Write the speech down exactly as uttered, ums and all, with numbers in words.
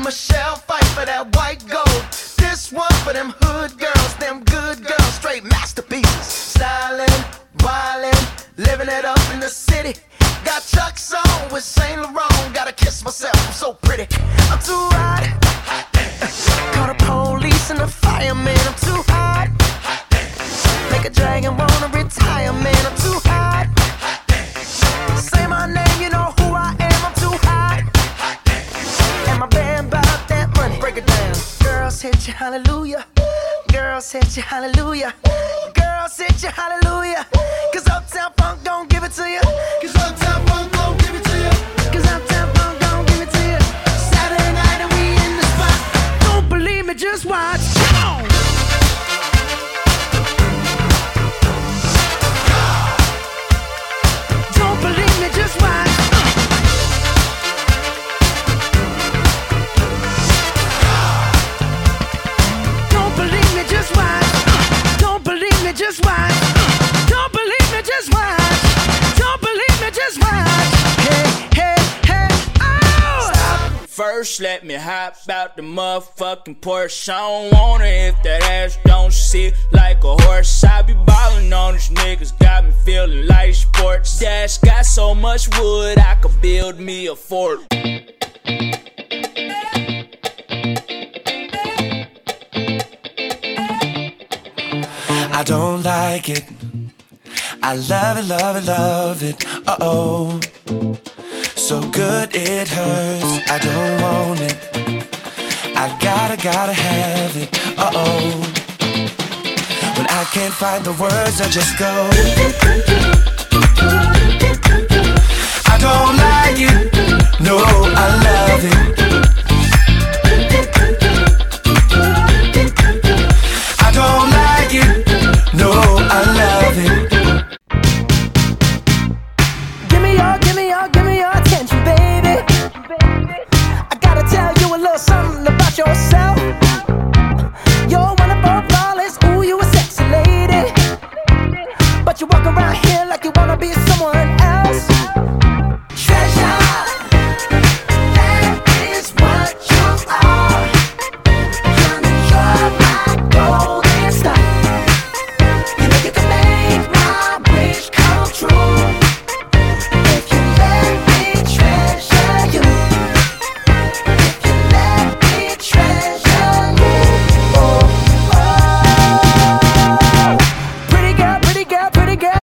Michelle fight for that white gold. This one for them hood girls, them good girls, straight masterpieces. Stylin', wildin', living it up in the city. Got Chuck's on with Saint Laurent. Gotta kiss myself, I'm so pretty. I'm too hot. Call the police and the fireman. I'm too hot. Make a dragon wanna retire, man. I'm too hot. Say my name, you know who I am. I'm too hot. And my band bout that money. Break it down. Girls hit you, hallelujah. Girls hit you, hallelujah. Girls hit you, hallelujah. Cause Uptown Funk don't give it to you. Cause Uptown Funk don't give it to you. Cause Uptown Funk don't give it to you. Saturday night and we in the spot. Don't believe me, just watch. Come on. Don't believe me, just watch. Don't believe me, just watch. Don't believe me, just watch. Don't believe me, just watch. Don't believe me, just watch. Hey, hey, hey, oh! Stop. First, let me hop out the motherfucking Porsche. I don't want it if that ass don't sit like a horse. I be ballin' on these niggas, got me feeling like sports. Dash got so much wood, I could build me a fort. I don't like it. I love it, love it, love it. Uh-oh. So good it hurts. I don't want it. I gotta, gotta have it. Uh-oh. When I can't find the words, I just go. I don't like it.